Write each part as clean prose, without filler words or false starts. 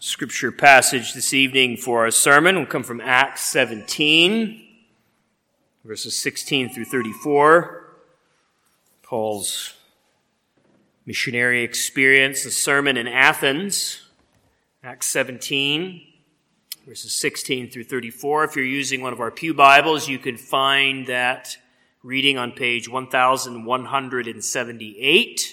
Scripture passage this evening for our sermon will come from Acts 17, verses 16 through 34. Paul's missionary experience, a sermon in Athens. Acts 17, verses 16 through 34. If you're using one of our pew Bibles, you can find that reading on page 1178.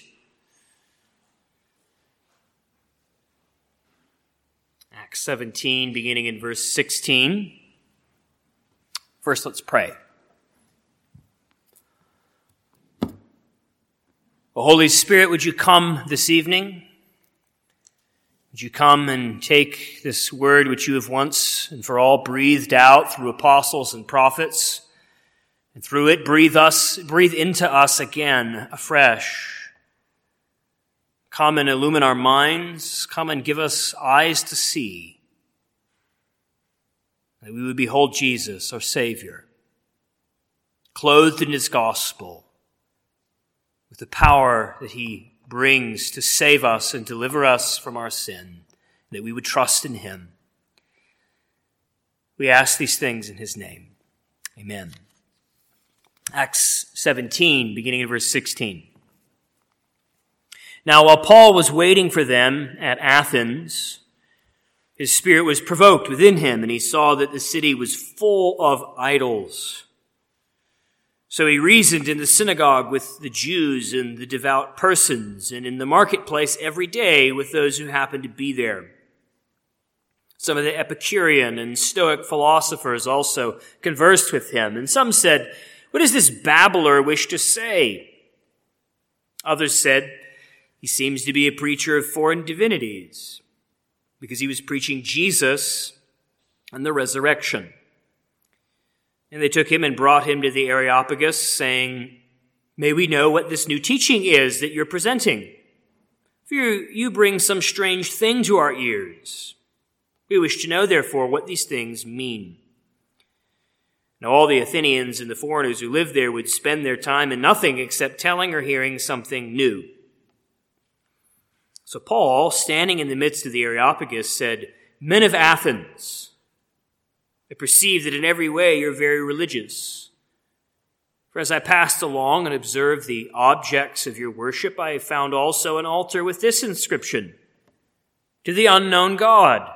Acts 17, beginning in verse 16. First, let's pray. O Holy Spirit, would you come this evening? Would you come and take this word which you have once and for all breathed out through apostles and prophets, and through it breathe into us again afresh. Come and illumine our minds. Come and give us eyes to see, that we would behold Jesus, our Savior, clothed in his gospel, with the power that he brings to save us and deliver us from our sin, that we would trust in him. We ask these things in his name. Amen. Acts 17, beginning in verse 16. Now, while Paul was waiting for them at Athens, his spirit was provoked within him, and he saw that the city was full of idols. So he reasoned in the synagogue with the Jews and the devout persons, and in the marketplace every day with those who happened to be there. Some of the Epicurean and Stoic philosophers also conversed with him, and some said, "What does this babbler wish to say?" Others said, "He seems to be a preacher of foreign divinities," because he was preaching Jesus and the resurrection. And they took him and brought him to the Areopagus, saying, "May we know what this new teaching is that you're presenting? For you bring some strange thing to our ears. We wish to know, therefore, what these things mean." Now all the Athenians and the foreigners who lived there would spend their time in nothing except telling or hearing something new. So Paul, standing in the midst of the Areopagus, said, "Men of Athens, I perceive that in every way you're very religious. For as I passed along and observed the objects of your worship, I found also an altar with this inscription, 'To the unknown God.'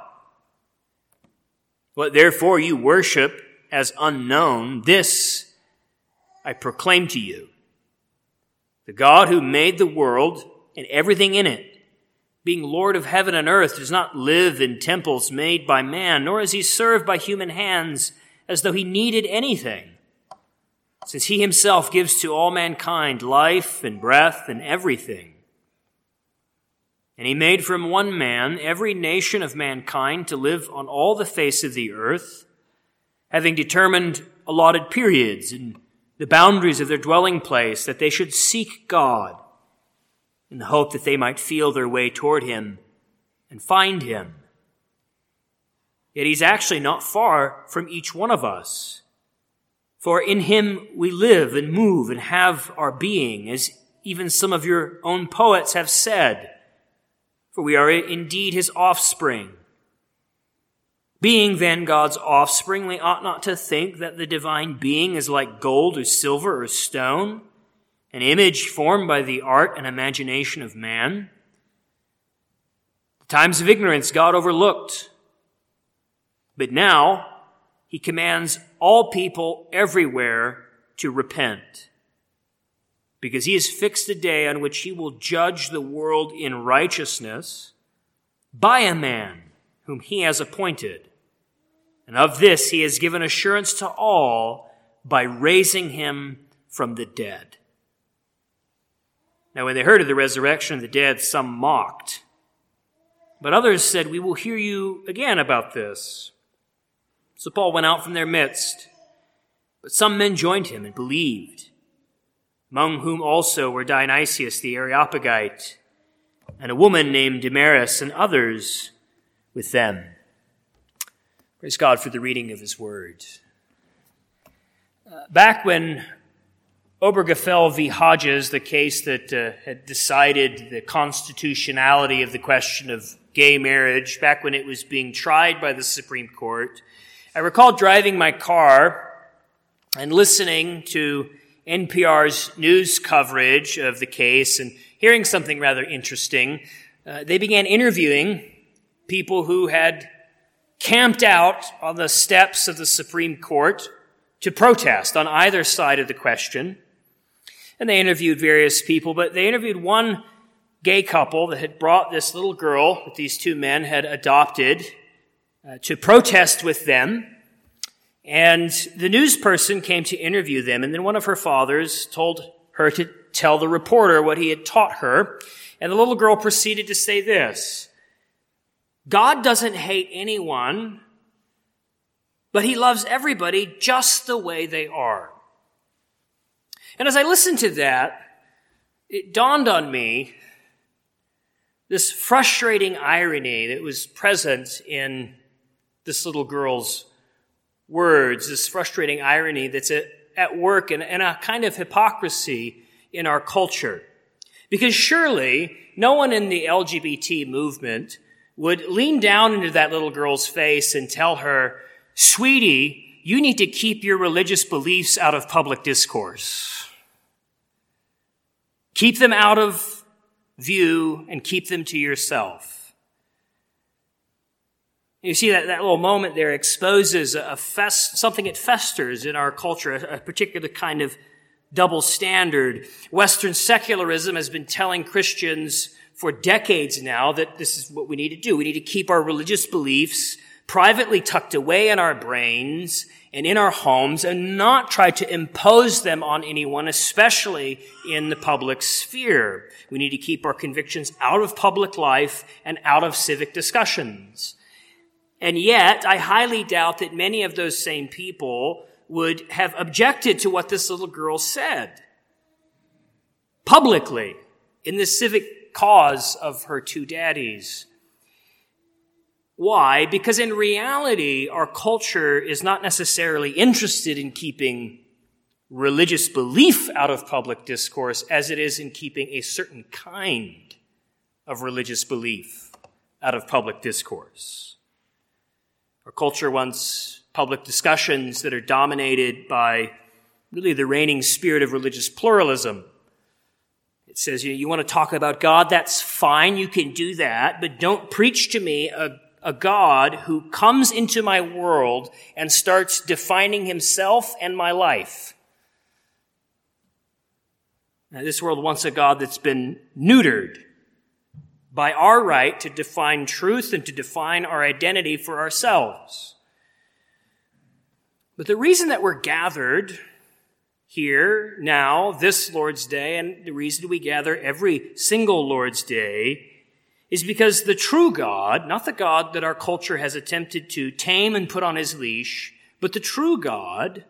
What therefore you worship as unknown, this I proclaim to you. The God who made the world and everything in it, being Lord of heaven and earth, does not live in temples made by man, nor is he served by human hands as though he needed anything, since he himself gives to all mankind life and breath and everything. And he made from one man every nation of mankind to live on all the face of the earth, having determined allotted periods and the boundaries of their dwelling place, that they should seek God in the hope that they might feel their way toward him and find him. Yet he's actually not far from each one of us. For in him we live and move and have our being, as even some of your own poets have said. For we are indeed his offspring. Being then God's offspring, we ought not to think that the divine being is like gold or silver or stone, an image formed by the art and imagination of man. The times of ignorance God overlooked, but now he commands all people everywhere to repent, because he has fixed a day on which he will judge the world in righteousness by a man whom he has appointed. And of this he has given assurance to all by raising him from the dead." Now when they heard of the resurrection of the dead, some mocked. But others said, "We will hear you again about this." So Paul went out from their midst. But some men joined him and believed, among whom also were Dionysius the Areopagite, and a woman named Damaris, and others with them. Praise God for the reading of his word. Back when Obergefell v. Hodges, the case that had decided the constitutionality of the question of gay marriage, back when it was being tried by the Supreme Court, I recall driving my car and listening to NPR's news coverage of the case and hearing something rather interesting. They began interviewing people who had camped out on the steps of the Supreme Court to protest on either side of the question. And they interviewed various people, but they interviewed one gay couple that had brought this little girl that these two men had adopted to protest with them. And the news person came to interview them, and then one of her fathers told her to tell the reporter what he had taught her. And the little girl proceeded to say this: God doesn't hate anyone, but he loves everybody just the way they are. And as I listened to that, it dawned on me this frustrating irony that was present in this little girl's words, this frustrating irony that's at work and a kind of hypocrisy in our culture. Because surely no one in the LGBT movement would lean down into that little girl's face and tell her, "Sweetie, you need to keep your religious beliefs out of public discourse. Keep them out of view and keep them to yourself." You see, that little moment there exposes something that festers in our culture, a particular kind of double standard. Western secularism has been telling Christians for decades now that this is what we need to do. We need to keep our religious beliefs privately tucked away in our brains and in our homes and not try to impose them on anyone, especially in the public sphere. We need to keep our convictions out of public life and out of civic discussions. And yet, I highly doubt that many of those same people would have objected to what this little girl said publicly in the civic cause of her two daddies. Why? Because in reality, our culture is not necessarily interested in keeping religious belief out of public discourse as it is in keeping a certain kind of religious belief out of public discourse. Our culture wants public discussions that are dominated by really the reigning spirit of religious pluralism. It says, you want to talk about God? That's fine. You can do that. But don't preach to me a God who comes into my world and starts defining himself and my life. Now, this world wants a God that's been neutered by our right to define truth and to define our identity for ourselves. But the reason that we're gathered here now, this Lord's Day, and the reason we gather every single Lord's Day is because the true God, not the God that our culture has attempted to tame and put on his leash, but the true God,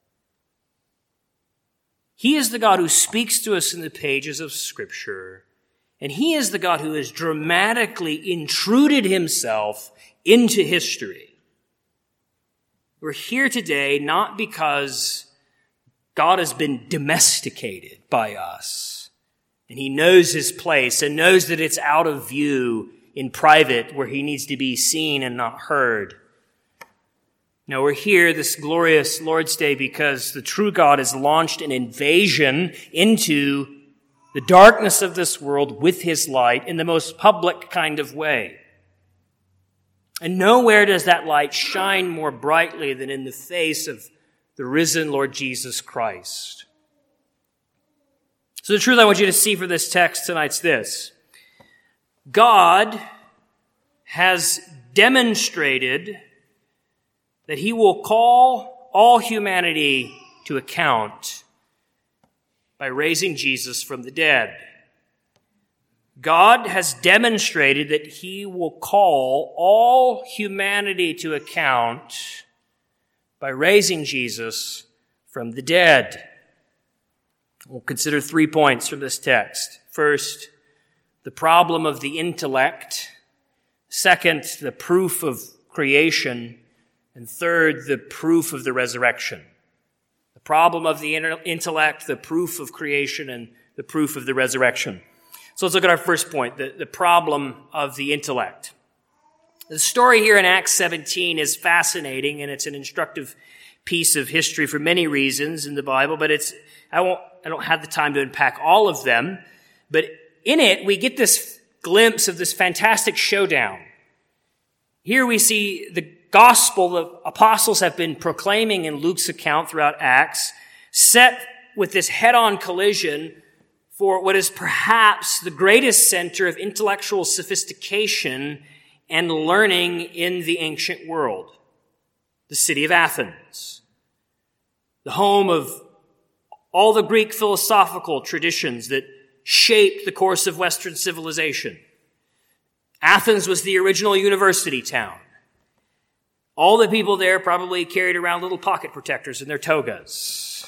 he is the God who speaks to us in the pages of Scripture. And he is the God who has dramatically intruded himself into history. We're here today not because God has been domesticated by us, and he knows his place and knows that it's out of view in private where he needs to be seen and not heard. No, we're here this glorious Lord's Day because the true God has launched an invasion into the darkness of this world with his light in the most public kind of way. And nowhere does that light shine more brightly than in the face of the risen Lord Jesus Christ. So the truth I want you to see for this text tonight's this: God has demonstrated that he will call all humanity to account by raising Jesus from the dead. God has demonstrated that he will call all humanity to account by raising Jesus from the dead. We'll consider 3 points from this text. First, the problem of the intellect. Second, the proof of creation. And third, the proof of the resurrection. The problem of the intellect, the proof of creation, and the proof of the resurrection. So let's look at our first point, the problem of the intellect. The story here in Acts 17 is fascinating, and it's an instructive piece of history for many reasons in the Bible, but I don't have the time to unpack all of them. But in it, we get this glimpse of this fantastic showdown. Here we see the gospel the apostles have been proclaiming in Luke's account throughout Acts, set with this head-on collision for what is perhaps the greatest center of intellectual sophistication and learning in the ancient world, the city of Athens, the home of all the Greek philosophical traditions that shaped the course of Western civilization. Athens was the original university town. All the people there probably carried around little pocket protectors in their togas.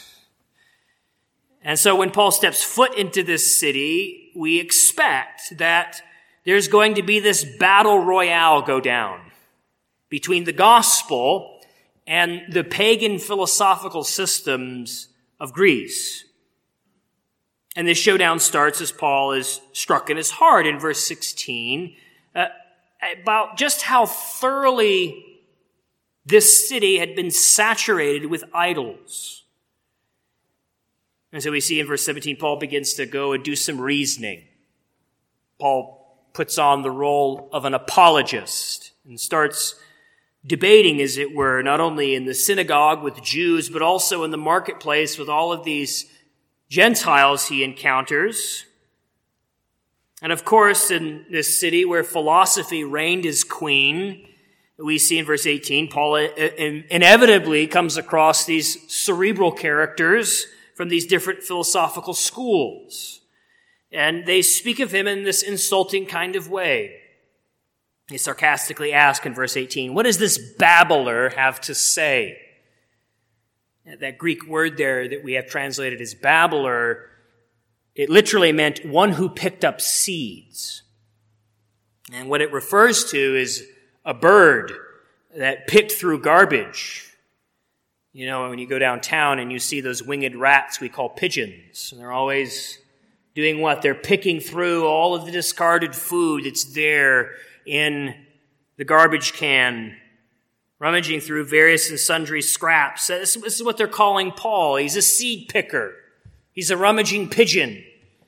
And so when Paul steps foot into this city, we expect that there's going to be this battle royale go down between the gospel and the pagan philosophical systems of Greece. And this showdown starts as Paul is struck in his heart in verse 16 about just how thoroughly this city had been saturated with idols. And so we see in verse 17, Paul begins to go and do some reasoning. Paul puts on the role of an apologist and starts debating, as it were, not only in the synagogue with Jews, but also in the marketplace with all of these Gentiles he encounters. And of course, in this city where philosophy reigned as queen, we see in verse 18, Paul inevitably comes across these cerebral characters from these different philosophical schools. And they speak of him in this insulting kind of way. He sarcastically asks in verse 18, what does this babbler have to say? That Greek word there that we have translated as babbler, it literally meant one who picked up seeds. And what it refers to is a bird that picked through garbage. You know, when you go downtown and you see those winged rats we call pigeons, and they're always doing what? They're picking through all of the discarded food that's there in the garbage can, rummaging through various and sundry scraps. This is what they're calling Paul. He's a seed picker. He's a rummaging pigeon.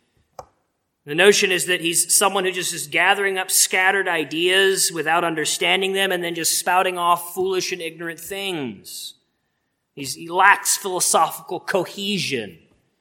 The notion is that he's someone who just is gathering up scattered ideas without understanding them and then just spouting off foolish and ignorant things. He lacks philosophical cohesion.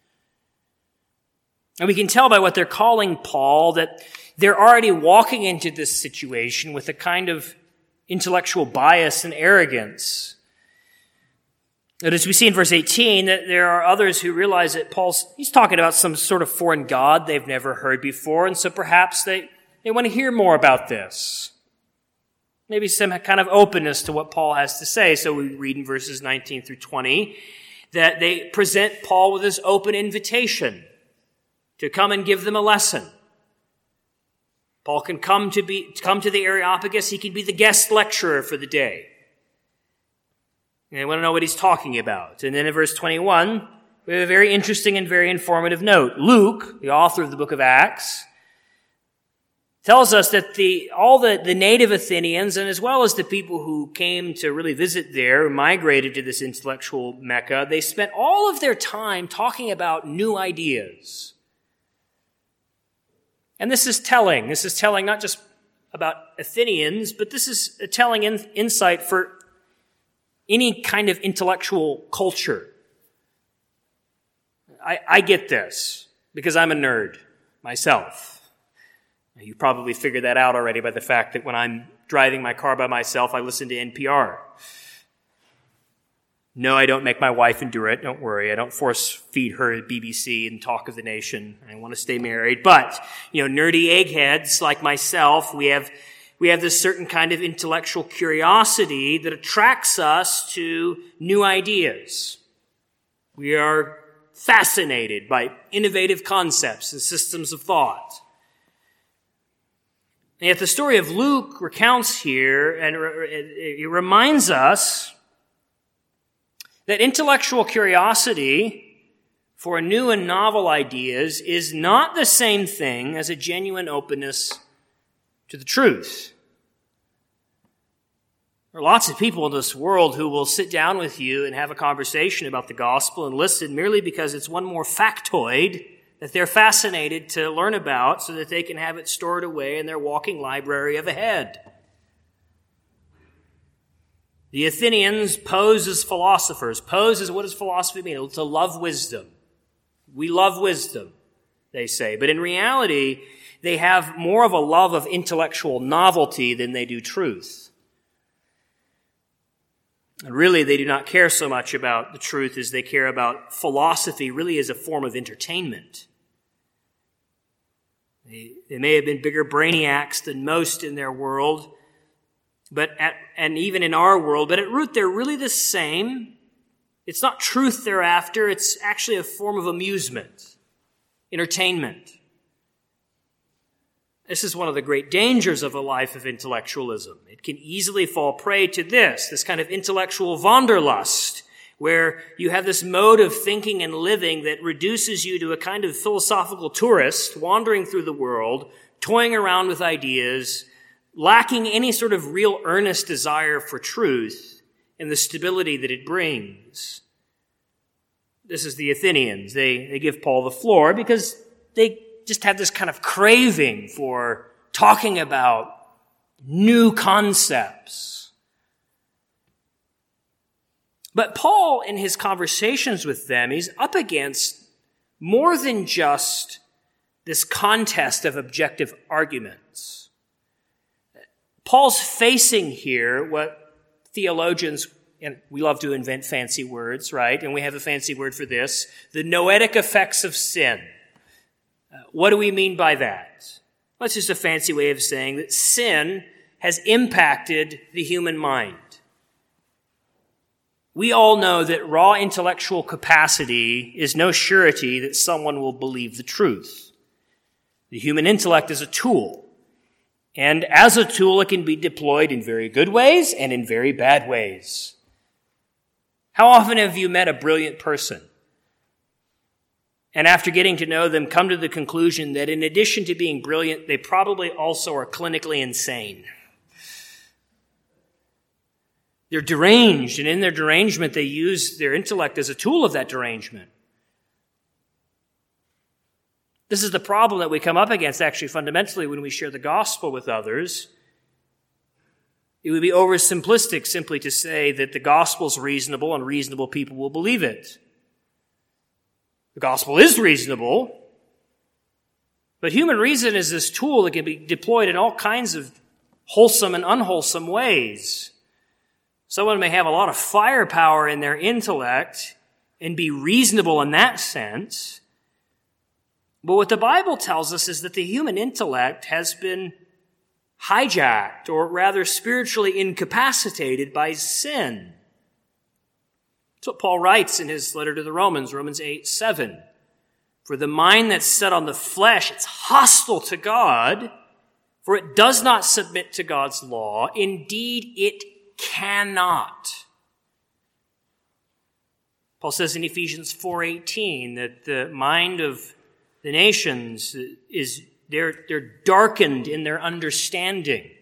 And we can tell by what they're calling Paul that they're already walking into this situation with a kind of intellectual bias and arrogance. But as we see in verse 18, that there are others who realize that he's talking about some sort of foreign god they've never heard before, and so perhaps they want to hear more about this. Maybe some kind of openness to what Paul has to say. So we read in verses 19 through 20 that they present Paul with this open invitation to come and give them a lesson. Paul can come to the Areopagus. He can be the guest lecturer for the day. And they want to know what he's talking about. And then in verse 21, we have a very interesting and very informative note. Luke, the author of the book of Acts, tells us that all the native Athenians, and as well as the people who came to really visit there, who migrated to this intellectual Mecca, they spent all of their time talking about new ideas. And this is telling. This is telling not just about Athenians, but this is a telling insight for any kind of intellectual culture. I get this because I'm a nerd myself. You probably figured that out already by the fact that when I'm driving my car by myself, I listen to NPR. No, I don't make my wife endure it. Don't worry. I don't force feed her BBC and Talk of the Nation. I want to stay married. But, nerdy eggheads like myself, we have this certain kind of intellectual curiosity that attracts us to new ideas. We are fascinated by innovative concepts and systems of thought. And yet the story of Luke recounts here, and it reminds us that intellectual curiosity for new and novel ideas is not the same thing as a genuine openness to the truth. There are lots of people in this world who will sit down with you and have a conversation about the gospel and listen merely because it's one more factoid that they're fascinated to learn about so that they can have it stored away in their walking library of a head. The Athenians pose as philosophers. Pose as, what does philosophy mean? To love wisdom. We love wisdom, they say. But in reality, they have more of a love of intellectual novelty than they do truth. And really, they do not care so much about the truth as they care about philosophy really as a form of entertainment. They may have been bigger brainiacs than most in their world, and even in our world, but at root they're really the same. It's not truth they're after, it's actually a form of amusement, entertainment. This is one of the great dangers of a life of intellectualism. It can easily fall prey to this kind of intellectual wanderlust, where you have this mode of thinking and living that reduces you to a kind of philosophical tourist wandering through the world, toying around with ideas, lacking any sort of real earnest desire for truth and the stability that it brings. This is the Athenians. They give Paul the floor because they just have this kind of craving for talking about new concepts. But Paul, in his conversations with them, he's up against more than just this contest of objective arguments. Paul's facing here what theologians, and we love to invent fancy words, right? And we have a fancy word for this, the noetic effects of sin. What do we mean by that? Well, it's just a fancy way of saying that sin has impacted the human mind. We all know that raw intellectual capacity is no surety that someone will believe the truth. The human intellect is a tool. And as a tool, it can be deployed in very good ways and in very bad ways. How often have you met a brilliant person? And after getting to know them, come to the conclusion that in addition to being brilliant, they probably also are clinically insane. They're deranged, and in their derangement, they use their intellect as a tool of that derangement. This is the problem that we come up against, actually, fundamentally, when we share the gospel with others. It would be oversimplistic simply to say that the gospel's reasonable and reasonable people will believe it. The gospel is reasonable, but human reason is this tool that can be deployed in all kinds of wholesome and unwholesome ways. Someone may have a lot of firepower in their intellect and be reasonable in that sense, but what the Bible tells us is that the human intellect has been hijacked, or rather spiritually incapacitated by sin. That's what Paul writes in his letter to the Romans, Romans 8:7. For the mind that's set on the flesh, it's hostile to God, for it does not submit to God's law. Indeed, it cannot. Paul says in Ephesians 4:18 that the mind of the nations is they're darkened in their understanding.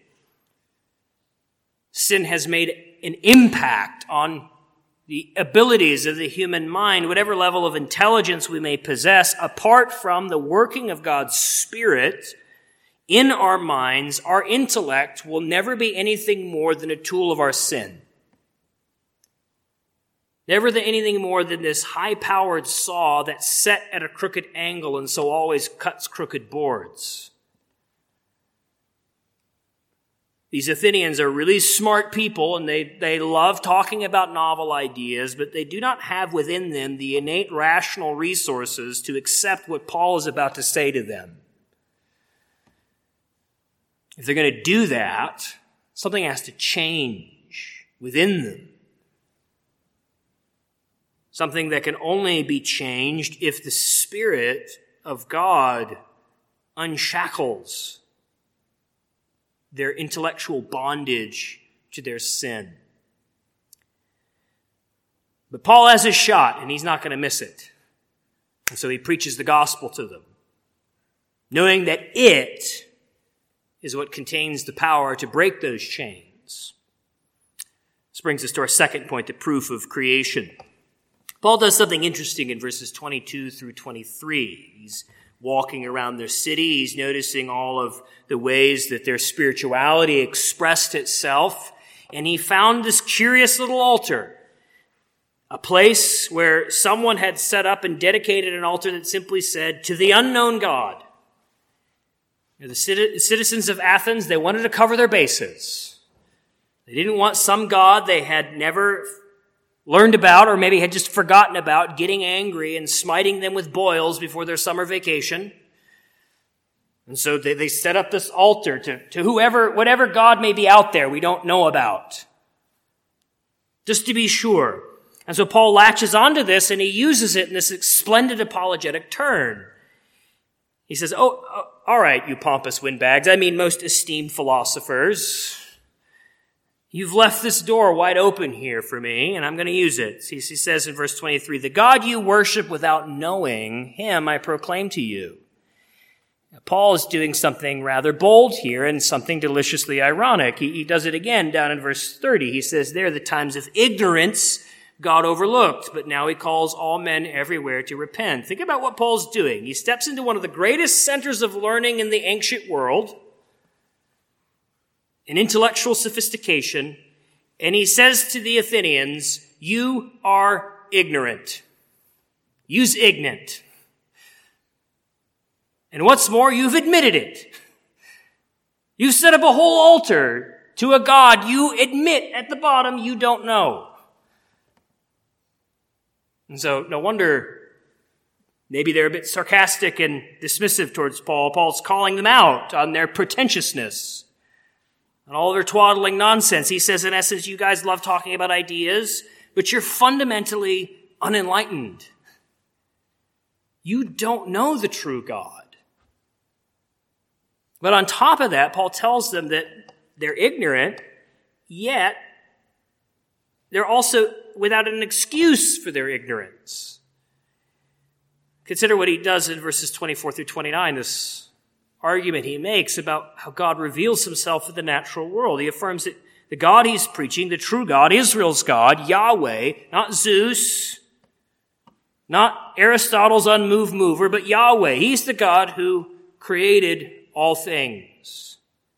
Sin has made an impact on the abilities of the human mind, whatever level of intelligence we may possess, apart from the working of God's Spirit in our minds, our intellect will never be anything more than a tool of our sin. Never anything more than this high-powered saw that's set at a crooked angle and so always cuts crooked boards. These Athenians are really smart people, and they love talking about novel ideas, but they do not have within them the innate rational resources to accept what Paul is about to say to them. If they're going to do that, something has to change within them. Something that can only be changed if the Spirit of God unshackles their intellectual bondage to their sin. But Paul has his shot, and he's not going to miss it. And so he preaches the gospel to them, knowing that it is what contains the power to break those chains. This brings us to our second point, the proof of creation. Paul does something interesting in verses 22 through 23. He's walking around their city. He's noticing all of the ways that their spirituality expressed itself. And he found this curious little altar, a place where someone had set up and dedicated an altar that simply said, "To the unknown God." The citizens of Athens, they wanted to cover their bases. They didn't want some god they had never learned about or maybe had just forgotten about getting angry and smiting them with boils before their summer vacation. And so they set up this altar to whoever, whatever god may be out there we don't know about, just to be sure. And so Paul latches onto this and he uses it in this splendid apologetic turn. He says, all right, you pompous windbags, I mean most esteemed philosophers, you've left this door wide open here for me, and I'm going to use it. He says in verse 23, "The God you worship without knowing, him I proclaim to you." Now, Paul is doing something rather bold here and something deliciously ironic. He does it again down in verse 30. He says there, "The times of ignorance God overlooked, but now he calls all men everywhere to repent." Think about what Paul's doing. He steps into one of the greatest centers of learning in the ancient world, in intellectual sophistication, and he says to the Athenians, "You are ignorant." Use ignorant. And what's more, you've admitted it. You've set up a whole altar to a God you admit at the bottom you don't know. And so, no wonder maybe they're a bit sarcastic and dismissive towards Paul. Paul's calling them out on their pretentiousness and all their twaddling nonsense. He says, in essence, you guys love talking about ideas, but you're fundamentally unenlightened. You don't know the true God. But on top of that, Paul tells them that they're ignorant, yet they're also without an excuse for their ignorance. Consider what he does in verses 24 through 29, this argument he makes about how God reveals himself in the natural world. He affirms that the God he's preaching, the true God, Israel's God, Yahweh, not Zeus, not Aristotle's unmoved mover, but Yahweh. He's the God who created all things.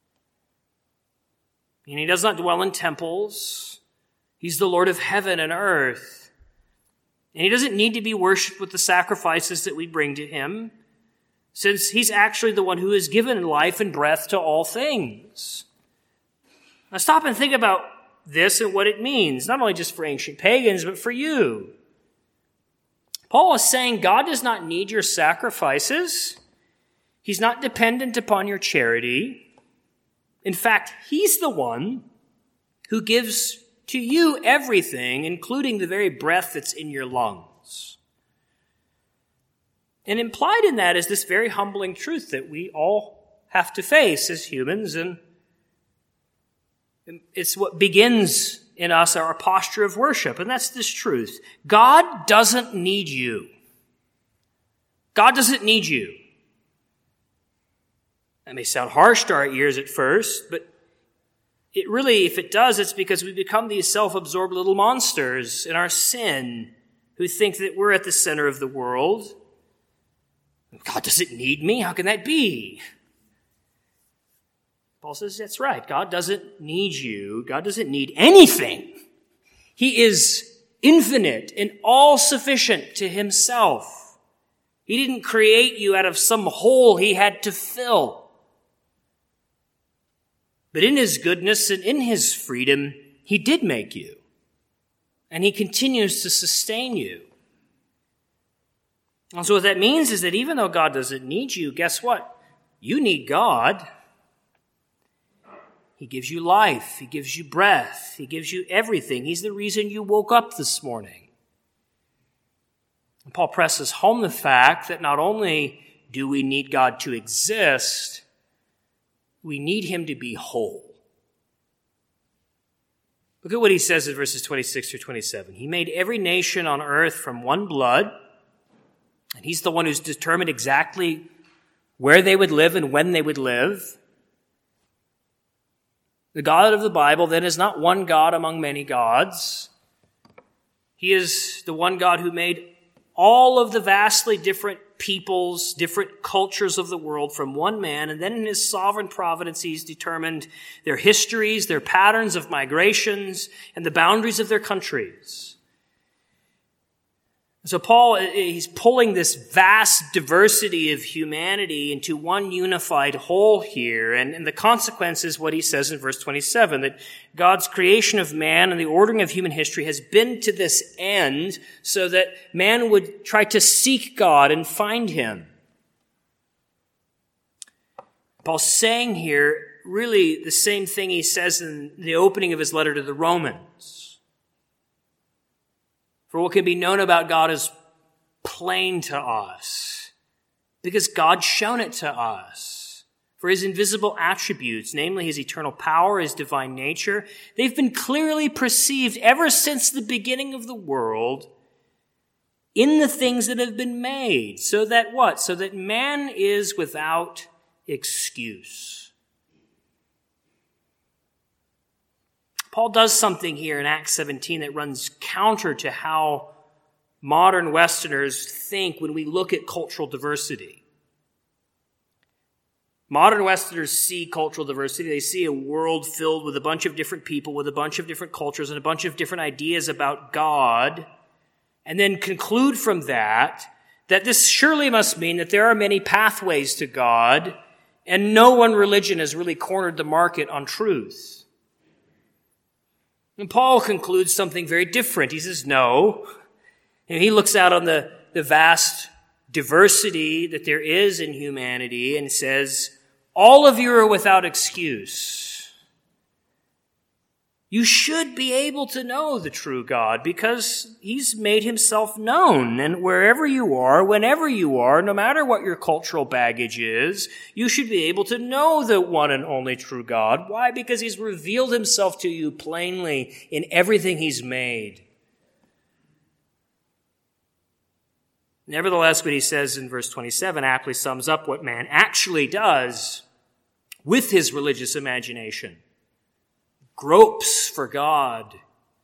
And he does not dwell in temples. He's the Lord of heaven and earth. And he doesn't need to be worshipped with the sacrifices that we bring to him, since he's actually the one who has given life and breath to all things. Now stop and think about this and what it means, not only just for ancient pagans, but for you. Paul is saying God does not need your sacrifices. He's not dependent upon your charity. In fact, he's the one who gives to you everything, including the very breath that's in your lungs. And implied in that is this very humbling truth that we all have to face as humans, and it's what begins in us our posture of worship, and that's this truth. God doesn't need you. God doesn't need you. That may sound harsh to our ears at first, but it really, if it does, it's because we become these self-absorbed little monsters in our sin who think that we're at the center of the world. God doesn't need me. How can that be? Paul says, that's right. God doesn't need you. God doesn't need anything. He is infinite and all-sufficient to himself. He didn't create you out of some hole he had to fill. But in his goodness and in his freedom, he did make you. And he continues to sustain you. And so what that means is that even though God doesn't need you, guess what? You need God. He gives you life. He gives you breath. He gives you everything. He's the reason you woke up this morning. And Paul presses home the fact that not only do we need God to exist, we need him to be whole. Look at what he says in verses 26 through 27. He made every nation on earth from one blood, and he's the one who's determined exactly where they would live and when they would live. The God of the Bible then is not one God among many gods. He is the one God who made all of the vastly different peoples, different cultures of the world from one man, and then in his sovereign providence, he's determined their histories, their patterns of migrations, and the boundaries of their countries. So Paul, he's pulling this vast diversity of humanity into one unified whole here. And the consequence is what he says in verse 27, that God's creation of man and the ordering of human history has been to this end so that man would try to seek God and find him. Paul's saying here really the same thing he says in the opening of his letter to the Romans. For what can be known about God is plain to us, because God's shown it to us. For his invisible attributes, namely his eternal power, his divine nature, they've been clearly perceived ever since the beginning of the world in the things that have been made. So that what? So that man is without excuse. Paul does something here in Acts 17 that runs counter to how modern Westerners think when we look at cultural diversity. Modern Westerners see cultural diversity. They see a world filled with a bunch of different people, with a bunch of different cultures, and a bunch of different ideas about God, and then conclude from that this surely must mean that there are many pathways to God, and no one religion has really cornered the market on truth. And Paul concludes something very different. He says, no. And he looks out on the vast diversity that there is in humanity and says, all of you are without excuse. You should be able to know the true God because he's made himself known. And wherever you are, whenever you are, no matter what your cultural baggage is, you should be able to know the one and only true God. Why? Because he's revealed himself to you plainly in everything he's made. Nevertheless, what he says in verse 27 aptly sums up what man actually does with his religious imagination. Gropes for God.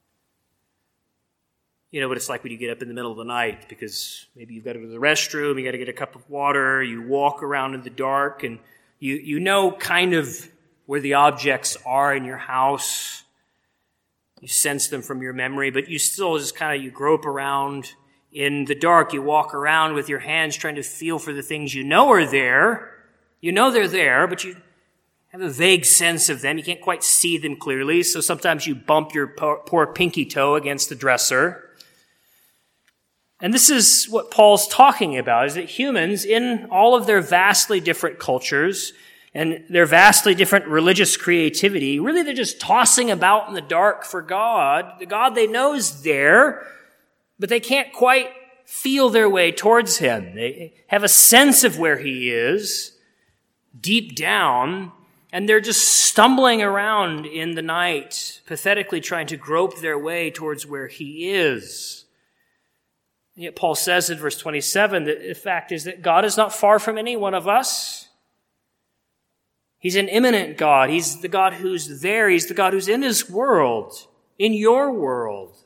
You know what it's like when you get up in the middle of the night because maybe you've got to go to the restroom, you got to get a cup of water, you walk around in the dark, and you know kind of where the objects are in your house. You sense them from your memory, but you still just you grope around in the dark. You walk around with your hands trying to feel for the things you know are there. You know they're there, but you have a vague sense of them. You can't quite see them clearly, so sometimes you bump your poor pinky toe against the dresser. And this is what Paul's talking about, is that humans, in all of their vastly different cultures and their vastly different religious creativity, really they're just tossing about in the dark for God. The God they know is there, but they can't quite feel their way towards him. They have a sense of where he is deep down, and they're just stumbling around in the night, pathetically trying to grope their way towards where he is. And yet Paul says in verse 27 that the fact is that God is not far from any one of us. He's an immanent God. He's the God who's there. He's the God who's in his world, in your world.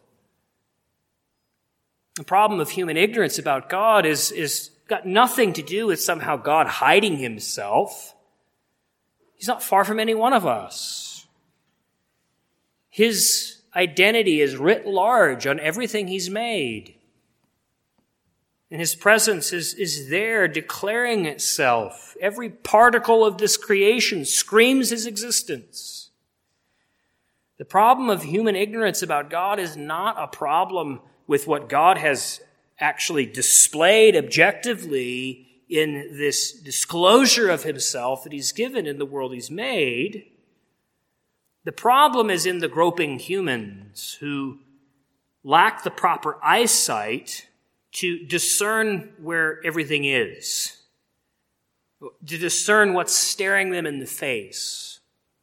The problem of human ignorance about God is got nothing to do with somehow God hiding himself. He's not far from any one of us. His identity is writ large on everything he's made. And his presence is there declaring itself. Every particle of this creation screams his existence. The problem of human ignorance about God is not a problem with what God has actually displayed objectively in this disclosure of himself that he's given in the world he's made. The problem is in the groping humans who lack the proper eyesight to discern where everything is, to discern what's staring them in the face.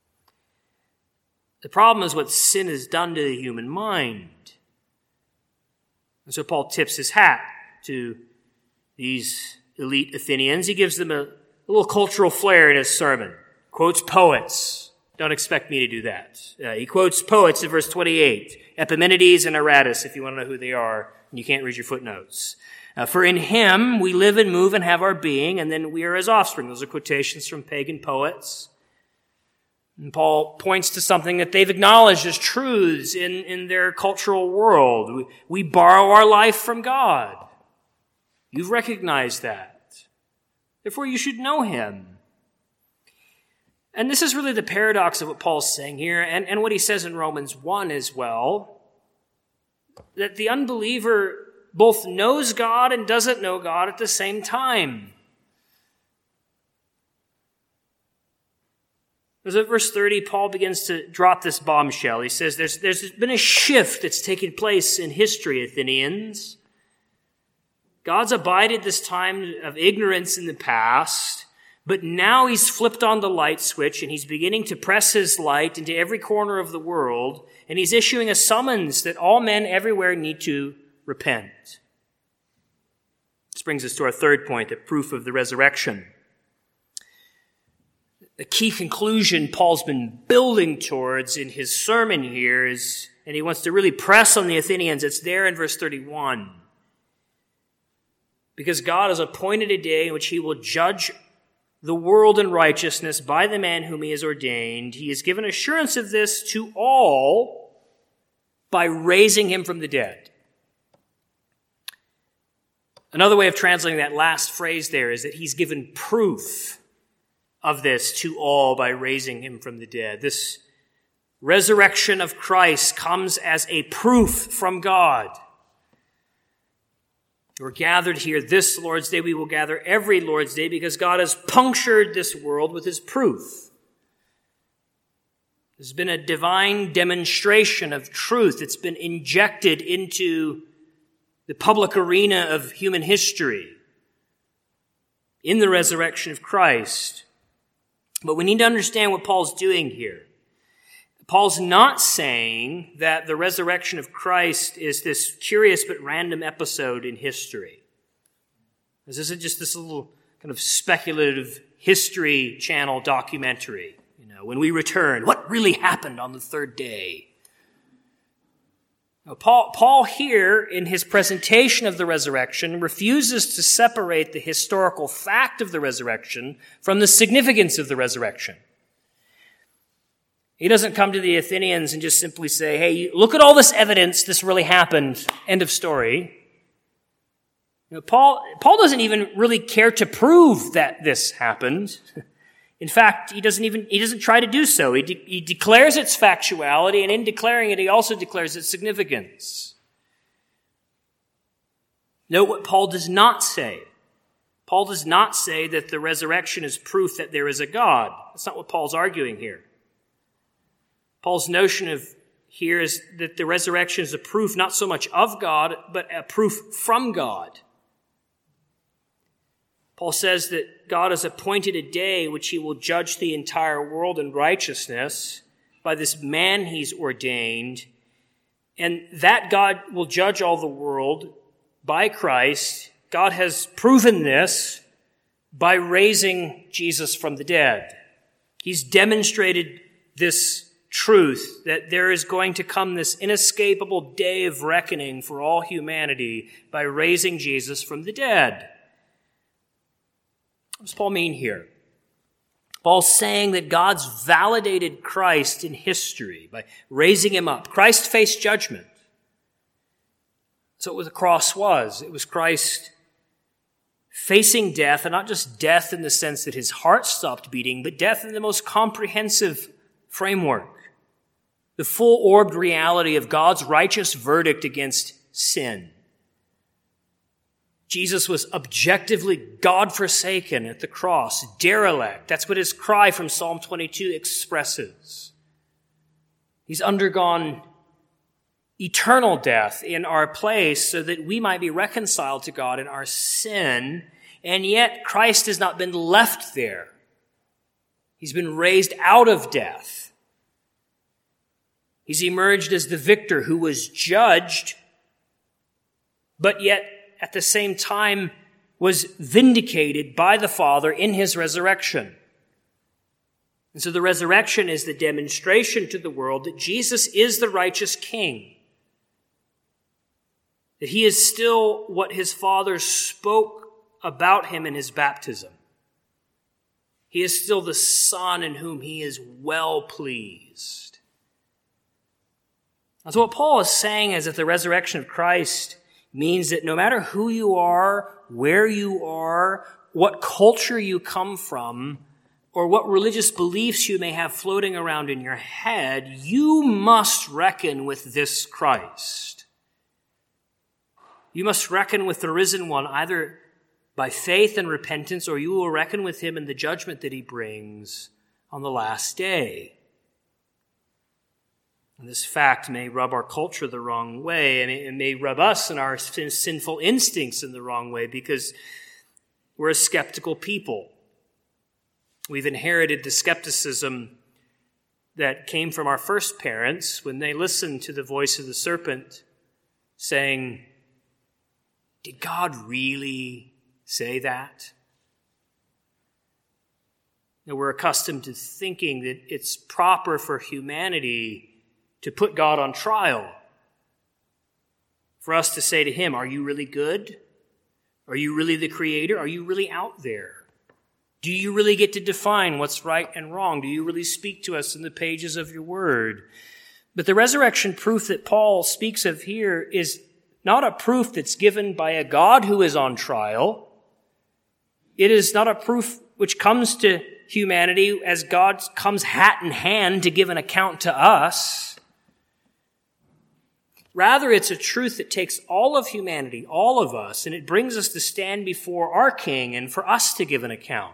The problem is what sin has done to the human mind. And so Paul tips his hat to these elite Athenians. He gives them a little cultural flair in his sermon. Quotes poets. Don't expect me to do that. He quotes poets in verse 28, Epimenides and Aratus, if you want to know who they are, and you can't read your footnotes. For in him we live and move and have our being, and then we are his offspring. Those are quotations from pagan poets. And Paul points to something that they've acknowledged as truths in their cultural world. We borrow our life from God. You've recognized that. Therefore, you should know him. And this is really the paradox of what Paul's saying here, and what he says in Romans 1 as well, that the unbeliever both knows God and doesn't know God at the same time. As at verse 30, Paul begins to drop this bombshell. He says there's been a shift that's taken place in history, Athenians. God's abided this time of ignorance in the past, but now he's flipped on the light switch and he's beginning to press his light into every corner of the world, and he's issuing a summons that all men everywhere need to repent. This brings us to our third point, the proof of the resurrection. The key conclusion Paul's been building towards in his sermon here is, and he wants to really press on the Athenians, it's there in verse 31. Because God has appointed a day in which he will judge the world in righteousness by the man whom he has ordained. He has given assurance of this to all by raising him from the dead. Another way of translating that last phrase there is that he's given proof of this to all by raising him from the dead. This resurrection of Christ comes as a proof from God. We're gathered here this Lord's Day. We will gather every Lord's Day because God has punctured this world with his proof. There's been a divine demonstration of truth that's been injected into the public arena of human history in the resurrection of Christ. But we need to understand what Paul's doing here. Paul's not saying that the resurrection of Christ is this curious but random episode in history. This isn't just this little kind of speculative History Channel documentary. When we return, what really happened on the third day? Now, Paul here, in his presentation of the resurrection, refuses to separate the historical fact of the resurrection from the significance of the resurrection. He doesn't come to the Athenians and just simply say, hey, look at all this evidence, this really happened, end of story. Paul doesn't even really care to prove that this happened. In fact, he doesn't try to do so. He declares its factuality, and in declaring it, he also declares its significance. Note what Paul does not say. Paul does not say that the resurrection is proof that there is a God. That's not what Paul's arguing here. Paul's notion of here is that the resurrection is a proof not so much of God, but a proof from God. Paul says that God has appointed a day which he will judge the entire world in righteousness by this man he's ordained, and that God will judge all the world by Christ. God has proven this by raising Jesus from the dead. He's demonstrated this truth that there is going to come this inescapable day of reckoning for all humanity by raising Jesus from the dead. What does Paul mean here? Paul's saying that God's validated Christ in history by raising him up. Christ faced judgment. So what the cross was. It was Christ facing death, and not just death in the sense that his heart stopped beating, but death in the most comprehensive framework. The full-orbed reality of God's righteous verdict against sin. Jesus was objectively God-forsaken at the cross, derelict. That's what his cry from Psalm 22 expresses. He's undergone eternal death in our place so that we might be reconciled to God in our sin, and yet Christ has not been left there. He's been raised out of death. He's emerged as the victor who was judged, but yet at the same time was vindicated by the Father in his resurrection. And so the resurrection is the demonstration to the world that Jesus is the righteous King. That he is still what his Father spoke about him in his baptism. He is still the Son in whom he is well pleased. And so what Paul is saying is that the resurrection of Christ means that no matter who you are, where you are, what culture you come from, or what religious beliefs you may have floating around in your head, you must reckon with this Christ. You must reckon with the risen one, either by faith and repentance, or you will reckon with him in the judgment that he brings on the last day. And this fact may rub our culture the wrong way, and it may rub us and our sinful instincts in the wrong way, because we're a skeptical people. We've inherited the skepticism that came from our first parents when they listened to the voice of the serpent saying, "Did God really say that?" Now, we're accustomed to thinking that it's proper for humanity to put God on trial. For us to say to him, "Are you really good? Are you really the creator? Are you really out there? Do you really get to define what's right and wrong? Do you really speak to us in the pages of your word?" But the resurrection proof that Paul speaks of here is not a proof that's given by a God who is on trial. It is not a proof which comes to humanity as God comes hat in hand to give an account to us. Rather, it's a truth that takes all of humanity, all of us, and it brings us to stand before our King and for us to give an account.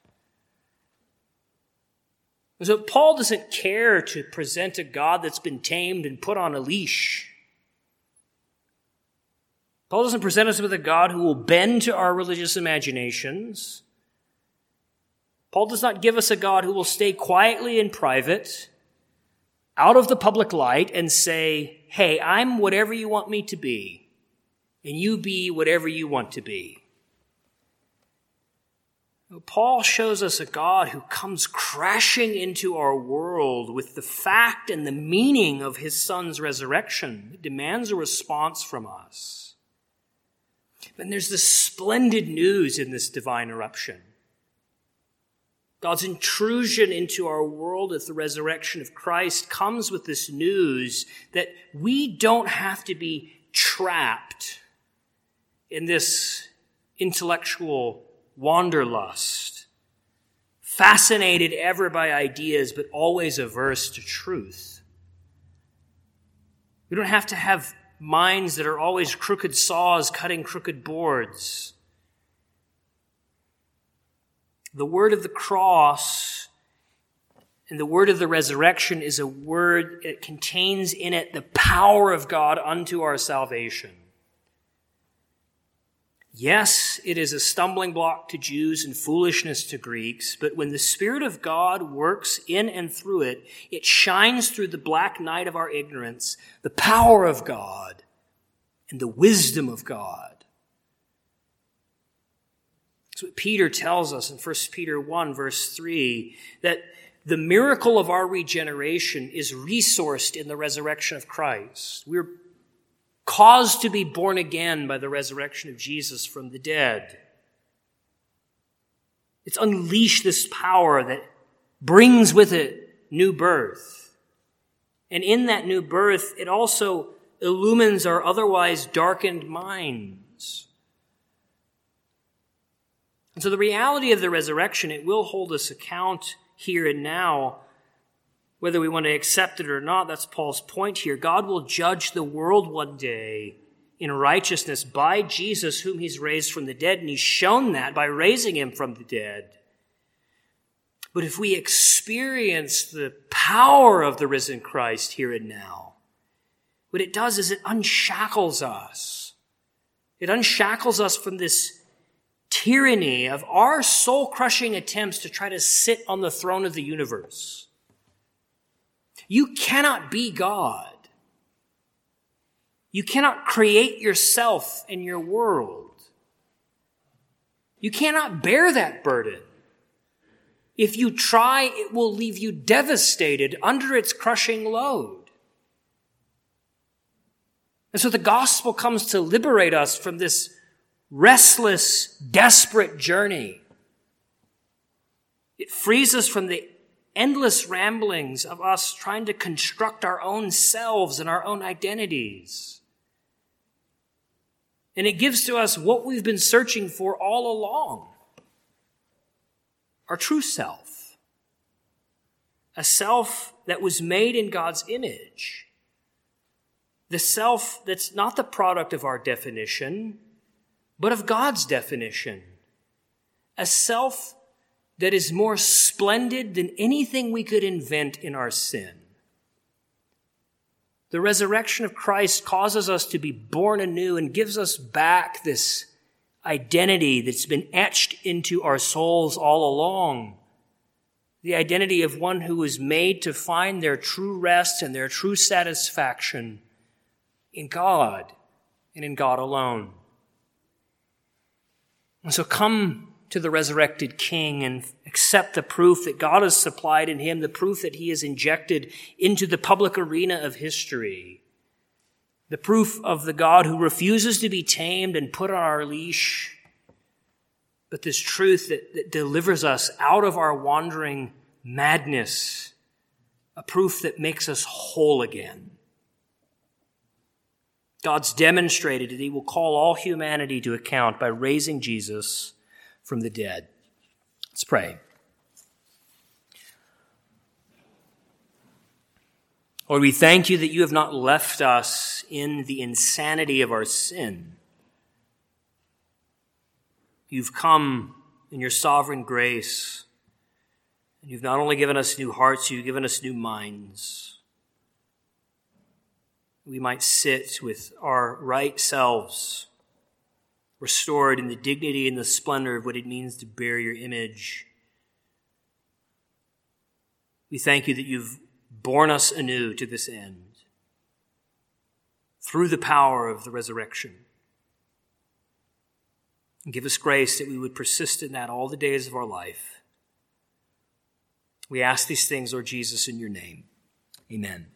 And so Paul doesn't care to present a God that's been tamed and put on a leash. Paul doesn't present us with a God who will bend to our religious imaginations. Paul does not give us a God who will stay quietly in private, out of the public light, and say, "Hey, I'm whatever you want me to be, and you be whatever you want to be." Paul shows us a God who comes crashing into our world with the fact and the meaning of his Son's resurrection. It demands a response from us. And there's this splendid news in this divine eruption. God's intrusion into our world at the resurrection of Christ comes with this news that we don't have to be trapped in this intellectual wanderlust, fascinated ever by ideas, but always averse to truth. We don't have to have minds that are always crooked saws cutting crooked boards. The word of the cross and the word of the resurrection is a word that contains in it the power of God unto our salvation. Yes, it is a stumbling block to Jews and foolishness to Greeks, but when the Spirit of God works in and through it, it shines through the black night of our ignorance, the power of God and the wisdom of God. That's what Peter tells us in 1 Peter 1, verse 3, that the miracle of our regeneration is resourced in the resurrection of Christ. We're caused to be born again by the resurrection of Jesus from the dead. It's unleashed this power that brings with it new birth. And in that new birth, it also illumines our otherwise darkened minds. And so the reality of the resurrection, it will hold us account here and now, whether we want to accept it or not. That's Paul's point here. God will judge the world one day in righteousness by Jesus, whom he's raised from the dead, and he's shown that by raising him from the dead. But if we experience the power of the risen Christ here and now, what it does is it unshackles us. It unshackles us from this tyranny of our soul-crushing attempts to try to sit on the throne of the universe. You cannot be God. You cannot create yourself and your world. You cannot bear that burden. If you try, it will leave you devastated under its crushing load. And so the gospel comes to liberate us from this restless, desperate journey. It frees us from the endless ramblings of us trying to construct our own selves and our own identities. And it gives to us what we've been searching for all along. Our true self. A self that was made in God's image. The self that's not the product of our definition, but of God's definition. A self that is more splendid than anything we could invent in our sin. The resurrection of Christ causes us to be born anew and gives us back this identity that's been etched into our souls all along. The identity of one who was made to find their true rest and their true satisfaction in God and in God alone. And so come to the resurrected King and accept the proof that God has supplied in him, the proof that he has injected into the public arena of history. The proof of the God who refuses to be tamed and put on our leash, but this truth that delivers us out of our wandering madness, a proof that makes us whole again. God's demonstrated that he will call all humanity to account by raising Jesus from the dead. Let's pray. Lord, we thank you that you have not left us in the insanity of our sin. You've come in your sovereign grace, and you've not only given us new hearts, you've given us new minds. We might sit with our right selves, restored in the dignity and the splendor of what it means to bear your image. We thank you that you've born us anew to this end through the power of the resurrection. And give us grace that we would persist in that all the days of our life. We ask these things, Lord Jesus, in your name. Amen.